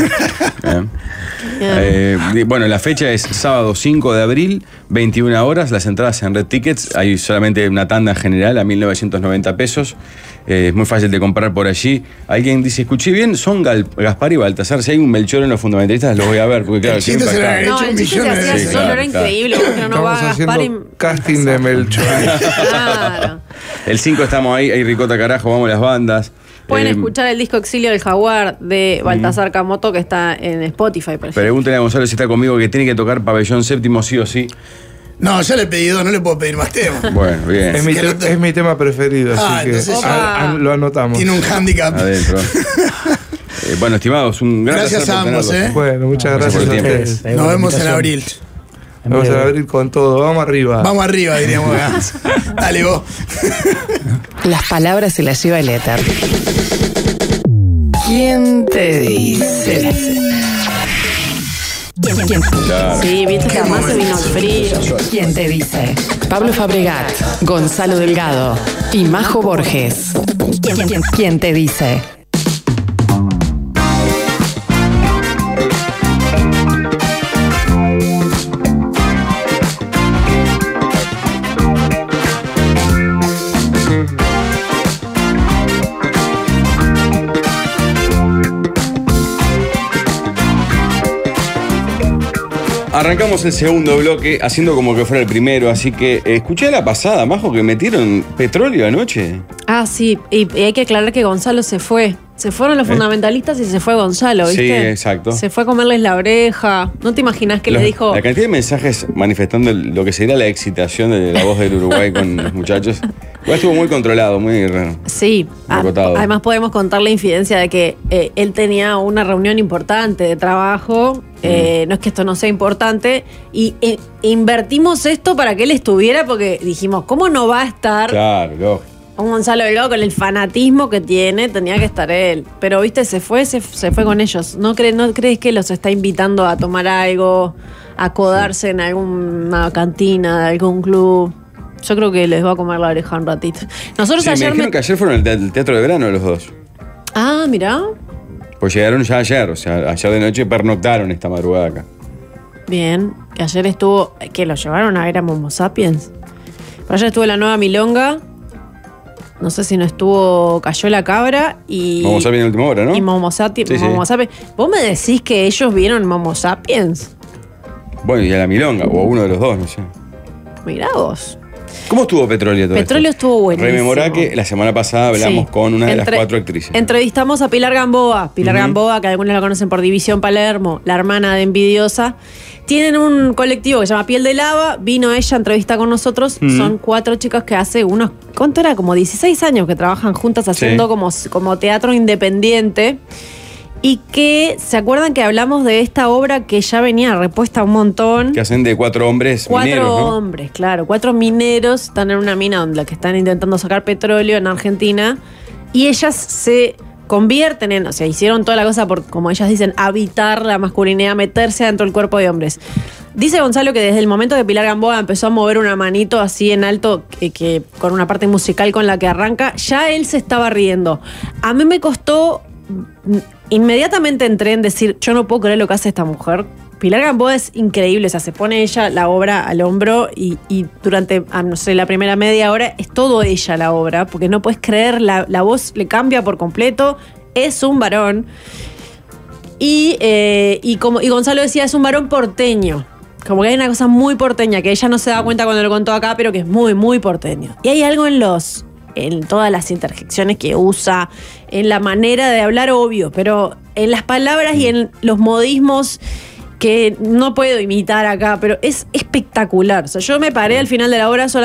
Bueno, la fecha es sábado 5 de abril, 21 horas. Las entradas en Red Tickets. Hay solamente una tanda general a 1.990 pesos. Es muy fácil de comprar por allí. Alguien dice, escuché bien, son Gaspar y Baltasar. Si hay un Melchor en los fundamentalistas, los voy a ver. Porque claro, el chiste se lo han hecho el chiste se hacía solo, era increíble. Porque no va a Gaspar y casting de Melchor. Claro. El 5 estamos ahí, hay Ricota Carajo, vamos las bandas. Pueden escuchar el disco Exilio del Jaguar de Baltasar Camoto, que está en Spotify, por ejemplo. Pregúntenle a Gonzalo si está conmigo, que tiene que tocar Pabellón Séptimo sí o sí. No, ya le he pedido, no le puedo pedir más temas. Bueno, bien. Es mi tema preferido, así que lo anotamos. Tiene un handicap. Adentro. Bueno, estimados, un gran gracias a ambos, Bueno, muchas gracias a ustedes. Nos vemos en abril. Vamos a abrir con todo, vamos arriba. Vamos arriba, diríamos. Dale vos. Las palabras se las lleva el éter. ¿Quién te dice? Claro. Sí, viste que además se vino el frío. ¿Quién te dice? Pablo Fabregat, Gonzalo Delgado y Majo Borges. ¿Quién te dice? Arrancamos el segundo bloque haciendo como que fuera el primero, así que escuché la pasada, Majo, que metieron petróleo anoche. Ah, sí, y hay que aclarar que Gonzalo se fue. Se fueron los fundamentalistas y se fue Gonzalo, ¿viste? Sí, exacto. Se fue a comerles la oreja. ¿No te imaginas que le dijo? La cantidad de mensajes manifestando lo que sería la excitación de la voz del Uruguay con los muchachos. Igual estuvo muy controlado, muy raro. Sí, además podemos contar la infidencia de que él tenía una reunión importante de trabajo. No es que esto no sea importante. Y invertimos esto para que él estuviera porque dijimos, ¿cómo no va a estar? Claro, lógico. Un Gonzalo Delgado con el fanatismo que tiene, tenía que estar él. Pero, viste, se fue con ellos. ¿No crees que los está invitando a tomar algo, a codarse en alguna cantina de algún club? Yo creo que les va a comer la oreja un ratito. Nosotros me dijeron que ayer fueron al teatro de verano los dos. Ah, mirá. Pues llegaron ya ayer, o sea, ayer de noche pernoctaron esta madrugada acá. Bien, que ayer estuvo, que lo llevaron a ver a Momo Sapiens. Pero ayer estuvo la nueva Milonga. No sé si no estuvo Cayó la Cabra y... Momo Sapiens en última hora, ¿no? Y Momo Sapiens. Sí, sí. ¿Vos me decís que ellos vieron Momo Sapiens? Bueno, y a la Milonga, o a uno de los dos, no sé. Mirá vos. ¿Cómo estuvo Petróleo todo Petróleo esto? estuvo buenísimo. Rememorá que la semana pasada hablamos con una de las 4 actrices. Entrevistamos a Pilar Gamboa. Pilar Gamboa, que algunos la conocen por División Palermo, la hermana de Envidiosa. Tienen un colectivo que se llama Piel de Lava. Vino ella a entrevistar con nosotros. Son 4 chicas que hace unos... ¿Cuánto era? Como 16 años que trabajan juntas haciendo como teatro independiente. Y que, ¿se acuerdan que hablamos de esta obra que ya venía repuesta un montón? Que hacen de 4 hombres mineros, ¿no? 4 hombres, claro. 4 mineros están en una mina donde la que están intentando sacar petróleo en Argentina. Y ellas se convierten en, o sea, hicieron toda la cosa por, como ellas dicen, habitar la masculinidad, meterse dentro del cuerpo de hombres. Dice Gonzalo que desde el momento que Pilar Gamboa empezó a mover una manito así en alto, que con una parte musical con la que arranca, ya él se estaba riendo. A mí me costó... Inmediatamente entré en decir, yo no puedo creer lo que hace esta mujer. Pilar Gamboa es increíble, o sea, se pone ella la obra al hombro y durante, no sé, la primera media hora es todo ella la obra, porque no puedes creer, la voz le cambia por completo, es un varón. Y Gonzalo decía, es un varón porteño. Como que hay una cosa muy porteña, que ella no se da cuenta cuando lo contó acá, pero que es muy, muy porteño. Y hay algo en todas las interjecciones que usa, en la manera de hablar, obvio, pero en las palabras y en los modismos que no puedo imitar acá, pero es espectacular. O sea, yo me paré al final de la obra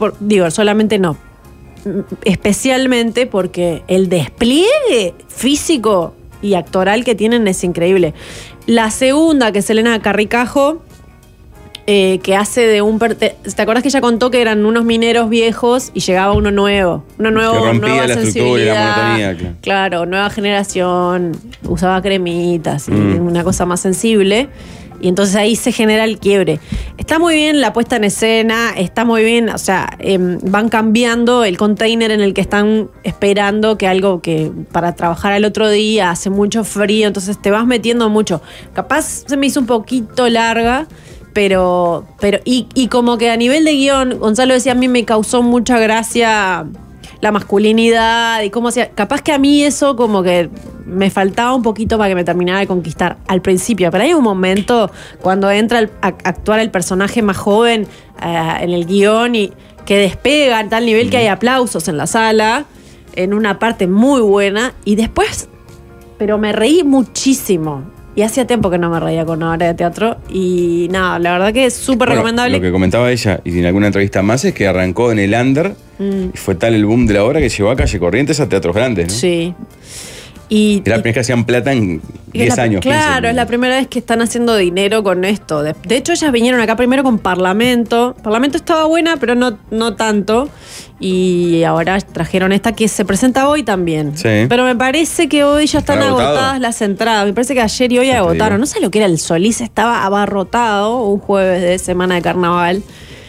especialmente porque el despliegue físico y actoral que tienen es increíble. La segunda, que es Elena Carricajo, que hace de un... ¿Te acuerdas que ella contó que eran unos mineros viejos y llegaba uno nuevo? Que rompía nueva la estructura y la monotonía. Claro, nueva generación, usaba cremitas y una cosa más sensible. Y entonces ahí se genera el quiebre. Está muy bien la puesta en escena, está muy bien, o sea, van cambiando el container en el que están esperando que algo que para trabajar al otro día hace mucho frío, entonces te vas metiendo mucho. Capaz se me hizo un poquito larga, pero como que a nivel de guión, Gonzalo decía, a mí me causó mucha gracia la masculinidad y cómo hacía. Capaz que a mí eso como que me faltaba un poquito para que me terminara de conquistar al principio. Pero hay un momento cuando entra a actuar el personaje más joven en el guión y que despega a tal nivel que hay aplausos en la sala, en una parte muy buena. Y después, pero me reí muchísimo. Y hacía tiempo que no me reía con una obra de teatro. Y nada, la verdad que es súper recomendable. Lo que comentaba ella, y en alguna entrevista más, es que arrancó en el under y fue tal el boom de la obra que llevó a Calle Corrientes a teatros grandes, ¿no? Sí. Y Era la primera vez que hacían plata en 10 años. Claro, 15. es la primera vez que están haciendo dinero con esto. De hecho, ellas vinieron acá primero con Parlamento. Parlamento estaba buena, pero no tanto. Y ahora trajeron esta que se presenta hoy también. Sí. Pero me parece que hoy ya están ¿Están agotados? agotadas las entradas. Me parece que ayer y hoy Ya te agotaron. digo. No sé lo que era el Solís, estaba abarrotado un jueves de semana de carnaval.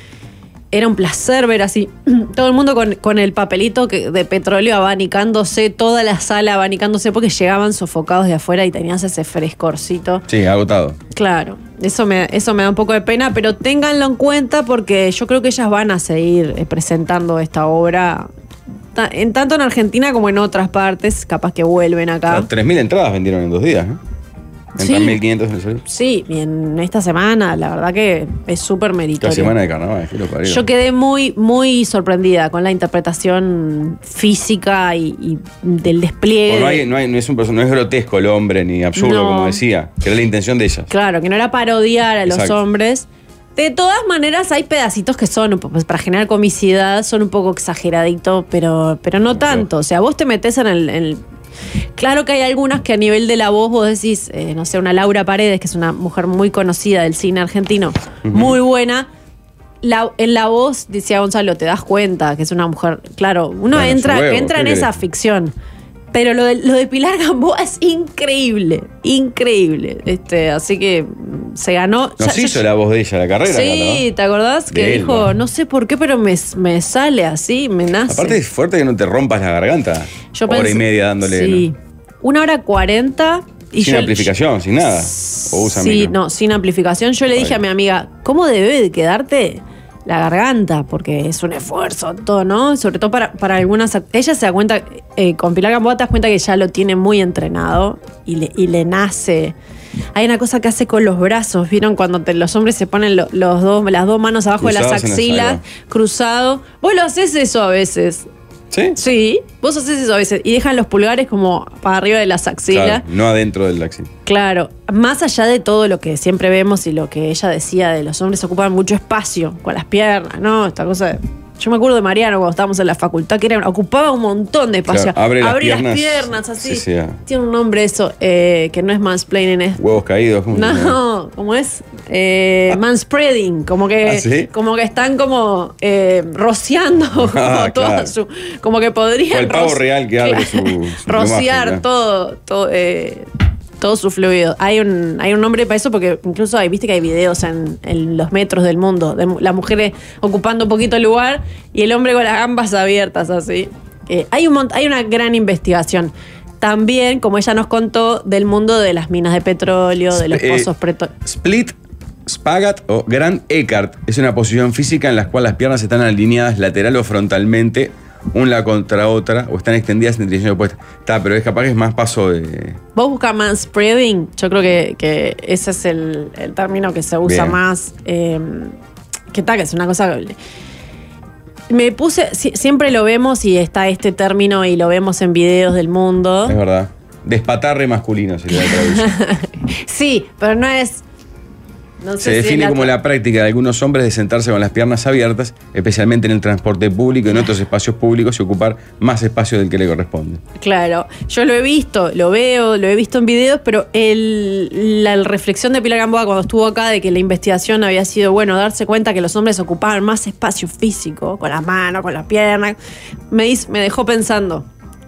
Era un placer ver así todo el mundo con el papelito de petróleo abanicándose, toda la sala abanicándose porque llegaban sofocados de afuera y tenías ese frescorcito. Sí, agotado. Claro, eso me da un poco de pena, pero ténganlo en cuenta porque yo creo que ellas van a seguir presentando esta obra tanto en Argentina como en otras partes, capaz que vuelven acá. 3.000 entradas vendieron en 2 días, ¿no? Entran Sí. 1.500 en el Solís. Sí, y en esta semana la verdad que es súper La meritorio. semana de carnaval, que lo parió. Yo quedé muy, muy sorprendida con la interpretación física y del despliegue. No es grotesco el hombre ni absurdo, No. como decía, que era la intención de ellas. Claro, que no era parodiar a los Exacto. hombres. De todas maneras, hay pedacitos que son, pues, para generar comicidad, son un poco exageraditos, pero no tanto. O sea, vos te metés en el. Claro que hay algunas que a nivel de la voz vos decís, no sé, una Laura Paredes, que es una mujer muy conocida del cine argentino, muy buena. En la voz, decía Gonzalo, te das cuenta que es una mujer. Claro, uno Bueno, entra su huevo, en ¿qué esa querés? ficción. Pero lo de Pilar Gamboa es increíble, increíble. Así que se ganó. Nos hizo la voz de ella, la carrera. Sí, acá, ¿te acordás? De Que él, dijo, ¿no? no sé por qué, pero me sale así, me ¿no? nace. Aparte es fuerte que no te rompas la garganta. Yo Hora y pensé- media dándole. Sí. ¿no? 1:40. Y Sin yo, amplificación, sin nada. O usa Sí, micro. no, sin amplificación. Yo le dije a mi amiga, ¿cómo debe de quedarte la garganta? Porque es un esfuerzo todo, ¿no? Sobre todo para algunas. Ella se da cuenta, con Pilar Gamboa te das cuenta que ya lo tiene muy entrenado y le nace. Hay una cosa que hace con los brazos, ¿vieron? Cuando los hombres se ponen las dos manos abajo de las Cruzados en el axilas, suelo. cruzado. Vos lo haces eso a veces. ¿Sí? Sí, vos haces eso a veces. Y dejan los pulgares como para arriba de las axilas. Claro, no adentro del axil. Claro, más allá de todo lo que siempre vemos y lo que ella decía de los hombres ocupan mucho espacio con las piernas, ¿no? Esta cosa de. Yo me acuerdo de Mariano cuando estábamos en la facultad, que ocupaba un montón de espacio. Claro, abre las Abrir las piernas, piernas así. sí, sí. Tiene un nombre eso, que no es mansplaining, es. Huevos caídos. ¿cómo se llama? No, ¿cómo es? Manspreading, como que, ¿Ah, sí? como que están como rociando como Ah, toda claro. su. Como que podrían. O el pavo real que abre su rociar plumaje, todo su fluido. Hay un nombre para eso porque incluso viste que hay videos en los metros del mundo de las mujeres ocupando un poquito el lugar y el hombre con las gambas abiertas así. Hay una gran investigación. También, como ella nos contó, del mundo de las minas de petróleo, de los pozos petroleros. Split, Spagat o Grand Eckart es una posición física en la cual las piernas están alineadas lateral o frontalmente, una contra otra, o están extendidas en dirección opuesta. Está, pero es capaz que es más paso de. Vos buscas manspreading, yo creo que ese es el término que se usa Bien. más. Que tal, que es una cosa. Me puse, siempre lo vemos y está este término y lo vemos en videos del mundo. Es verdad. Despatarre masculino sería la traducción. Sí, pero no es. No sé Se si define es como la práctica de algunos hombres de sentarse con las piernas abiertas, especialmente en el transporte público y en otros espacios públicos y ocupar más espacio del que le corresponde. Claro, yo lo he visto, lo he visto en videos, pero la reflexión de Pilar Gamboa cuando estuvo acá de que la investigación había sido, bueno, darse cuenta que los hombres ocupaban más espacio físico, con las manos, con las piernas, me dejó pensando.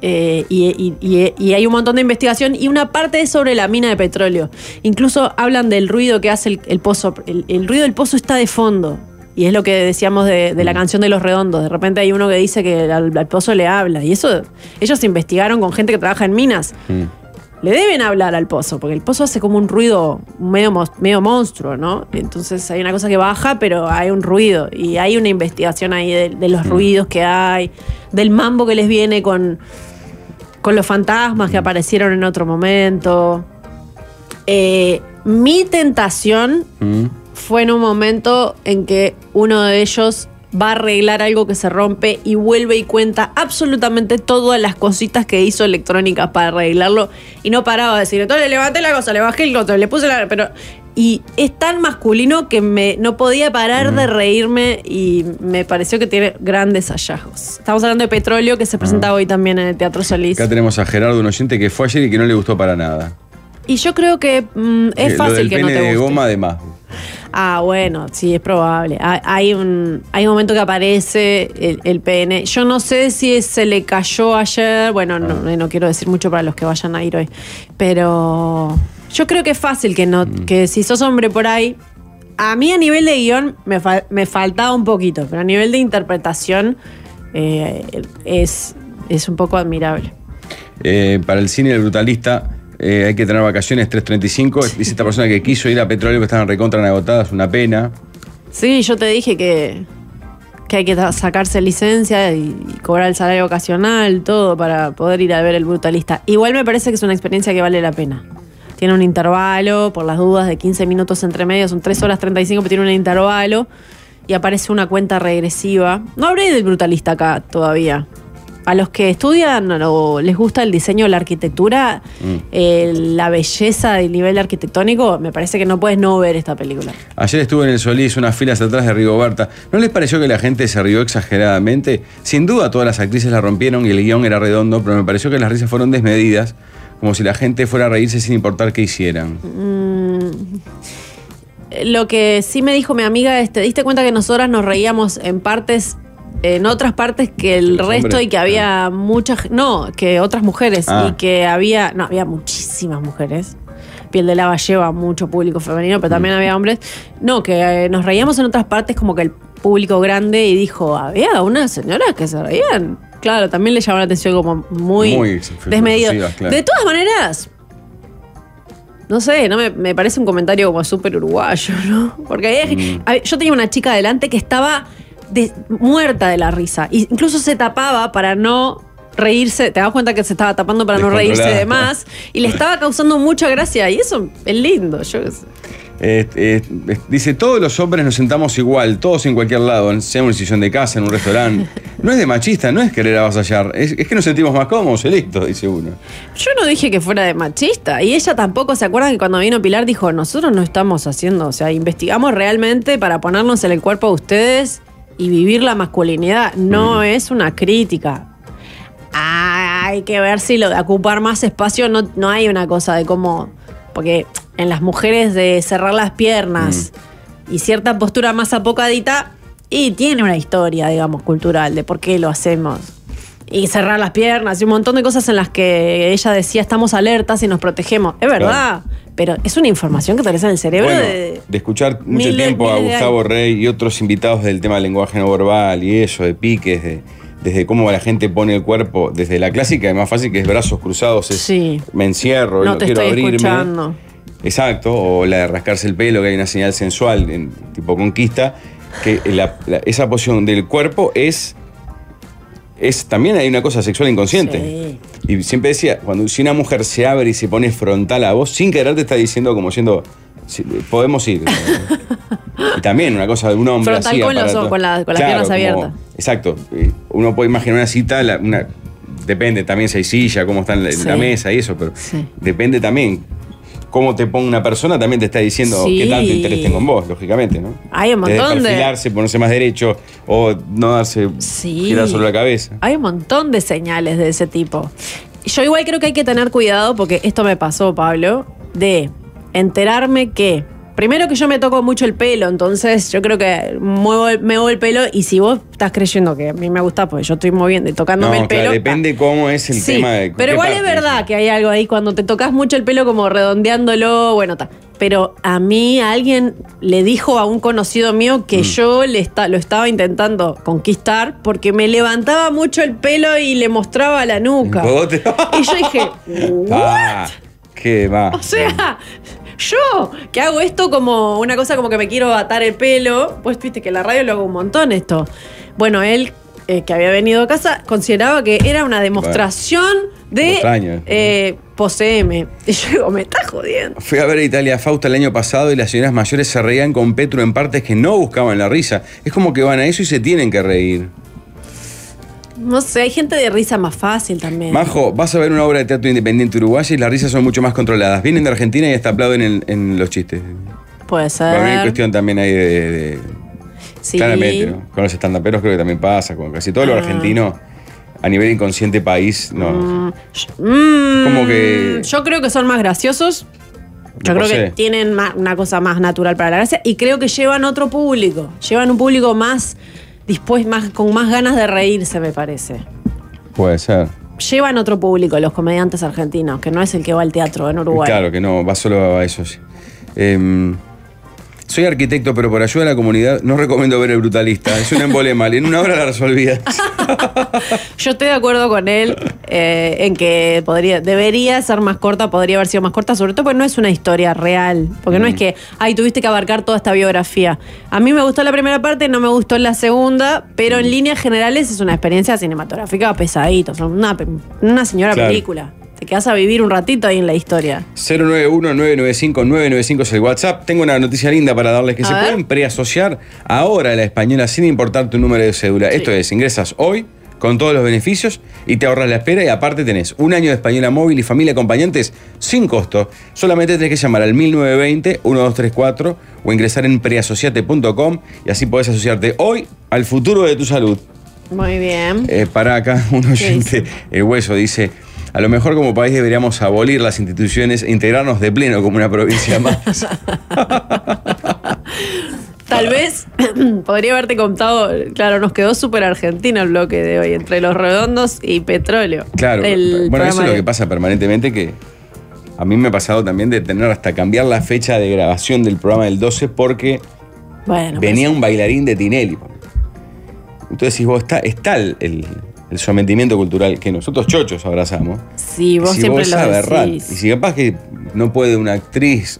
Y hay un montón de investigación y una parte es sobre la mina de petróleo. Incluso hablan del ruido que hace el pozo. El ruido del pozo está de fondo. Y es lo que decíamos de la canción de Los Redondos. De repente hay uno que dice que al pozo le habla. Y eso, ellos investigaron con gente que trabaja en minas. Le deben hablar al pozo, porque el pozo hace como un ruido medio monstruo, ¿no? Entonces hay una cosa que baja, pero hay un ruido. Y hay una investigación ahí de los ruidos que hay, del mambo que les viene con los fantasmas que aparecieron en otro momento. Mi tentación fue en un momento en que uno de ellos va a arreglar algo que se rompe y vuelve y cuenta absolutamente todas las cositas que hizo electrónicas para arreglarlo y no paraba de decir, entonces le levanté la cosa, le bajé el costo, le puse la... pero y es tan masculino que no podía parar de reírme y me pareció que tiene grandes hallazgos. Estamos hablando de Petróleo, que se presenta hoy también en el Teatro Solís. Acá tenemos a Gerardo, un oyente que fue ayer y que no le gustó para nada. Y yo creo que es fácil que no te guste. De goma además. Ah, bueno, sí, es probable. Hay un momento que aparece el pene. Yo no sé si se le cayó ayer. Bueno, no quiero decir mucho para los que vayan a ir hoy. Pero yo creo que es fácil que si sos hombre por ahí. A mí a nivel de guión me faltaba un poquito, pero a nivel de interpretación es un poco admirable. Para el cine El Brutalista hay que tener vacaciones 3.35. Dice esta persona que quiso ir a Petróleo, que estaban recontra agotadas, una pena. Sí, yo te dije que hay que sacarse licencia y cobrar el salario ocasional, todo para poder ir a ver El Brutalista. Igual me parece que es una experiencia que vale la pena. Tiene un intervalo, por las dudas, de 15 minutos entre medio, son 3 horas 35, pero tiene un intervalo y aparece una cuenta regresiva. No hablé del Brutalista acá todavía. A los que estudian o les gusta el diseño, la arquitectura, la belleza del nivel arquitectónico, me parece que no puedes no ver esta película. Ayer estuve en el Solís, unas filas atrás de Rigoberta. ¿No les pareció que la gente se rió exageradamente? Sin duda todas las actrices la rompieron y el guión era redondo, pero me pareció que las risas fueron desmedidas, como si la gente fuera a reírse sin importar qué hicieran. Lo que sí me dijo mi amiga es, ¿te diste cuenta que nosotras nos reíamos en otras partes que el resto hombres, y que había muchas... No, que otras mujeres y que había muchísimas mujeres. Piel de Lava lleva mucho público femenino, pero también había hombres. No, que nos reíamos en otras partes como que el público grande y dijo, había unas señoras que se reían. Claro, también le llamó la atención como muy desmedido. Claro. De todas maneras, no sé, me parece un comentario como súper uruguayo, ¿no? Porque yo tenía una chica adelante que estaba muerta de la risa. E incluso se tapaba para no reírse. Te das cuenta que se estaba tapando para no reírse de más. Y le estaba causando mucha gracia. Y eso es lindo. Yo qué sé. Dice, todos los hombres nos sentamos igual, todos en cualquier lado, sea en una sillón de casa, en un restaurante. No es de machista, no es querer avasallar, es que nos sentimos más cómodos, listo, dice uno. Yo no dije que fuera de machista, y ella tampoco. ¿Se acuerdan que cuando vino Pilar dijo, nosotros no estamos haciendo, o sea, investigamos realmente para ponernos en el cuerpo de ustedes y vivir la masculinidad? No es una crítica. Hay que ver si lo de ocupar más espacio, no hay una cosa de cómo, porque en las mujeres de cerrar las piernas y cierta postura más apocadita, y tiene una historia, digamos, cultural de por qué lo hacemos. Y cerrar las piernas y un montón de cosas en las que ella decía estamos alertas y nos protegemos. Es verdad, pero es una información que tenés en el cerebro de escuchar mucho tiempo a Gustavo Rey y otros invitados del tema del lenguaje no verbal y eso, de piques, desde cómo la gente pone el cuerpo, desde la clásica, es más fácil, que es brazos cruzados, me encierro, no quiero abrirme. Escuchando. Exacto, o la de rascarse el pelo, que hay una señal sensual, en tipo conquista, que esa posición del cuerpo es también hay una cosa sexual inconsciente. Sí. Y siempre decía, si una mujer se abre y se pone frontal a vos, sin querer te está diciendo como siendo, podemos ir. Y también una cosa de un hombre frontal así. Con las piernas abiertas. Exacto. Uno puede imaginar una cita, depende también si hay silla, cómo está en la mesa y eso, pero depende también. Cómo te ponga una persona también te está diciendo qué tanto interés tengo en vos, lógicamente, ¿no? Hay un montón desde perfilarse, ponerse más derecho o no darse girar sobre la cabeza. Hay un montón de señales de ese tipo. Yo igual creo que hay que tener cuidado porque esto me pasó, Pablo, de enterarme que primero que yo me toco mucho el pelo, entonces yo creo que me muevo el pelo y si vos estás creyendo que a mí me gusta, pues yo estoy moviendo y tocándome el pelo. Claro, depende cómo es el tema de... Pero igual es verdad que hay algo ahí cuando te tocas mucho el pelo como redondeándolo, bueno, está. Pero a alguien le dijo a un conocido mío que yo lo estaba intentando conquistar porque me levantaba mucho el pelo y le mostraba la nuca. Y yo dije, ¿what? ¿Qué va? O sea... Yo, que hago esto como una cosa como que me quiero atar el pelo, pues viste que en la radio lo hago un montón esto. Bueno, él que había venido a casa, consideraba que era una demostración de poseeme. Y yo digo, me está jodiendo. Fui a ver a Italia Fausta el año pasado y las señoras mayores se reían con Petru en partes que no buscaban la risa. Es como que van a eso y se tienen que reír. No sé, hay gente de risa más fácil también. Majo, vas a ver una obra de teatro independiente uruguaya y las risas son mucho más controladas. Vienen de Argentina y hasta aplauden en los chistes. Puede ser. Para mí hay cuestión también ahí de Sí. claramente, ¿no? Con los estandaperos creo que también pasa, con casi todo lo argentino a nivel inconsciente país, no. Como que... Yo creo que son más graciosos. Yo creo que tienen una cosa más natural para la gracia y creo que llevan otro público. Llevan un público más dispuesto, con más ganas de reírse, me parece. Puede ser. Llevan otro público los comediantes argentinos, que no es el que va al teatro en Uruguay. Claro que no, va solo a eso, sí. Soy arquitecto, pero por ayuda a la comunidad no recomiendo ver El Brutalista. Es un embolema, en una hora la resolvía. Yo estoy de acuerdo con él en que debería ser más corta, podría haber sido más corta, sobre todo porque no es una historia real. Porque no es que, tuviste que abarcar toda esta biografía. A mí me gustó la primera parte, no me gustó la segunda, pero en líneas generales es una experiencia cinematográfica pesadita. Una señora película. Te quedas a vivir un ratito ahí en la historia. 091-995-995 es el WhatsApp. Tengo una noticia linda para darles que se pueden preasociar ahora a la española sin importar tu número de cédula. Sí. Esto es, ingresas hoy con todos los beneficios y te ahorras la espera y aparte tenés un año de española móvil y familia acompañantes sin costo. Solamente tenés que llamar al 1920-1234 o ingresar en preasociate.com y así podés asociarte hoy al futuro de tu salud. Muy bien. Para acá un oyente, el hueso, dice... A lo mejor como país deberíamos abolir las instituciones e integrarnos de pleno como una provincia más. Tal vez podría haberte contado, claro, nos quedó súper argentino el bloque de hoy, entre Los Redondos y petróleo. Claro, bueno, eso es lo que pasa permanentemente, que a mí me ha pasado también de tener hasta cambiar la fecha de grabación del programa del 12 porque venía un bailarín de Tinelli. Entonces, si vos está el sometimiento cultural que nosotros chochos abrazamos. Sí, vos siempre lo decís. Y si capaz que no puede una actriz...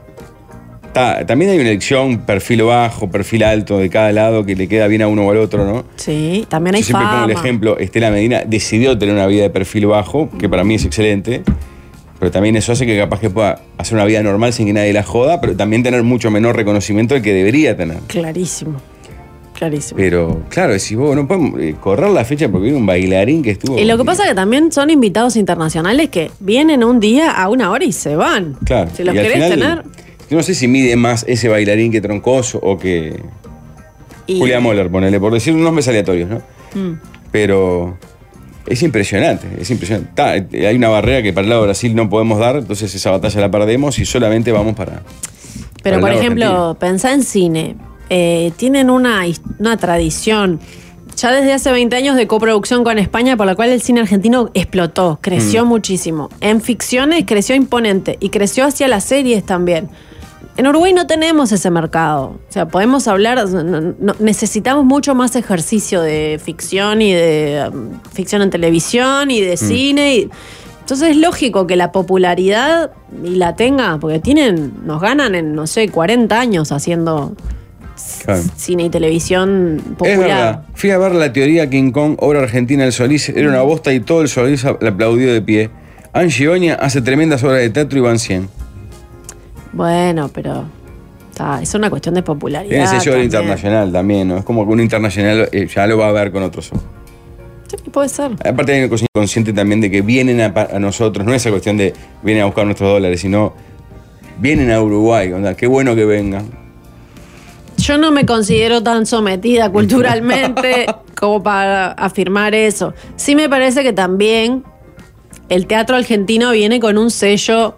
También hay una elección, perfil bajo, perfil alto de cada lado que le queda bien a uno o al otro, ¿no? Sí, también hay fama. Yo siempre pongo el ejemplo, Estela Medina decidió tener una vida de perfil bajo, que para mí es excelente, pero también eso hace que capaz que pueda hacer una vida normal sin que nadie la joda, pero también tener mucho menor reconocimiento del que debería tener. Clarísimo. Pero, claro, si vos no podemos correr la fecha porque viene un bailarín que estuvo... Y lo que pasa es que también son invitados internacionales que vienen un día a una hora y se van. Claro. Si los querés tener... Yo no sé si mide más ese bailarín que Troncoso o que... Julia Moller, ponele, por decir unos nombres aleatorios, ¿no? Pero es impresionante, hay una barrera que para el lado de Brasil no podemos dar, entonces esa batalla la perdemos y solamente vamos para... Pero, por ejemplo, pensá en cine. Tienen una tradición ya desde hace 20 años de coproducción con España, por la cual el cine argentino explotó, creció muchísimo. En ficciones creció imponente y creció hacia las series también. En Uruguay no tenemos ese mercado. O sea, podemos hablar, necesitamos mucho más ejercicio de ficción y de ficción en televisión y de cine. Entonces es lógico que la popularidad y la tenga, porque nos ganan en, 40 años haciendo... Claro. Cine y televisión popular. Es verdad. Fui a ver La Teoría King Kong, obra argentina del Solís. Era una bosta y todo el Solís le aplaudió de pie. Angie Oña hace tremendas obras de teatro y van 100. Bueno, pero es una cuestión de popularidad. Tiene sello internacional también, ¿no? Es como que un internacional ya lo va a ver con otros ojos. Sí, puede ser. Aparte hay una cosa inconsciente también de que vienen a nosotros. No es esa cuestión de vienen a buscar nuestros dólares, sino vienen a Uruguay. Onda, qué bueno que vengan. Yo no me considero tan sometida culturalmente como para afirmar eso. Sí me parece que también el teatro argentino viene con un sello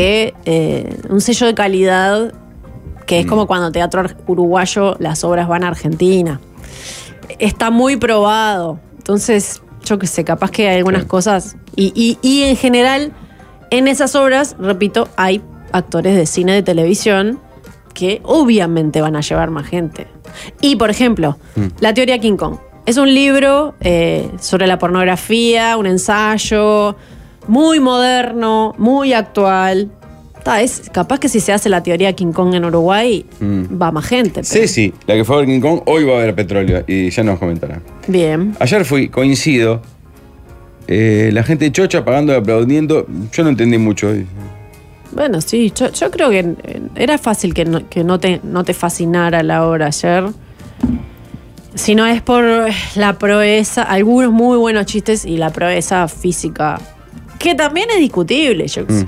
un sello de calidad que es como cuando teatro uruguayo las obras van a Argentina. Está muy probado. Entonces, yo qué sé, capaz que hay algunas cosas. Y en general, en esas obras, repito, hay actores de cine, de televisión que obviamente van a llevar más gente. Y, por ejemplo, La Teoría King Kong. Es un libro sobre la pornografía, un ensayo muy moderno, muy actual. Capaz que si se hace la teoría King Kong en Uruguay, va más gente. Sí, la que fue a ver King Kong, hoy va a haber petróleo y ya nos comentará. Bien. Ayer coincido, la gente de chocha pagando y aplaudiendo, yo no entendí mucho. Bueno, sí, yo creo que era fácil que no te fascinara la obra ayer. Si no es por la proeza, algunos muy buenos chistes y la proeza física, que también es discutible, yo qué sé.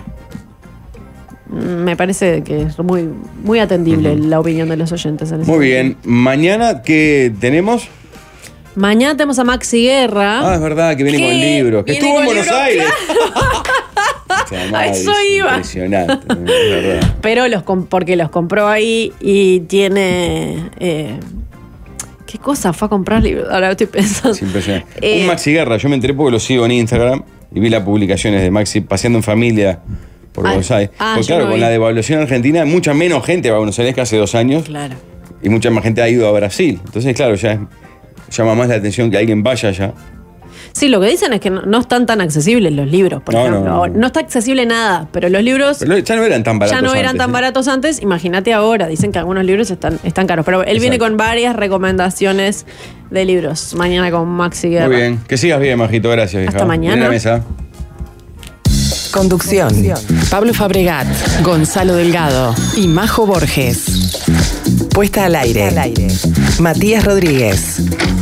Me parece que es muy, muy atendible la opinión de los oyentes. En ese muy bien. ¿Mañana qué tenemos? Mañana tenemos a Maxi Guerra. Es verdad, que viene con libros. Que estuvo en Buenos Aires. A eso iba. Impresionante, es verdad. Pero porque los compró ahí y tiene... ¿Qué cosa fue a comprar libros? Ahora estoy pensando. Es impresionante. Un Maxi Guerra, yo me enteré porque lo sigo en Instagram y vi las publicaciones de Maxi paseando en familia por Buenos Aires. Porque claro, con la devaluación argentina, mucha menos gente va a Buenos Aires que hace 2 años. Claro. Y mucha más gente ha ido a Brasil. Entonces, claro, ya llama más la atención que alguien vaya allá. Sí, lo que dicen es que no están tan accesibles los libros, por ejemplo. No está accesible nada, pero los libros... Pero ya no eran tan baratos antes. Imagínate ahora. Dicen que algunos libros están caros. Pero él viene con varias recomendaciones de libros. Mañana con Maxi Guerra. Muy bien. Que sigas bien, Majito. Gracias, hija. Hasta mañana. En la mesa. Conducción. Pablo Fabregat, Gonzalo Delgado y Majo Borges. Puesta al aire. Matías Rodríguez.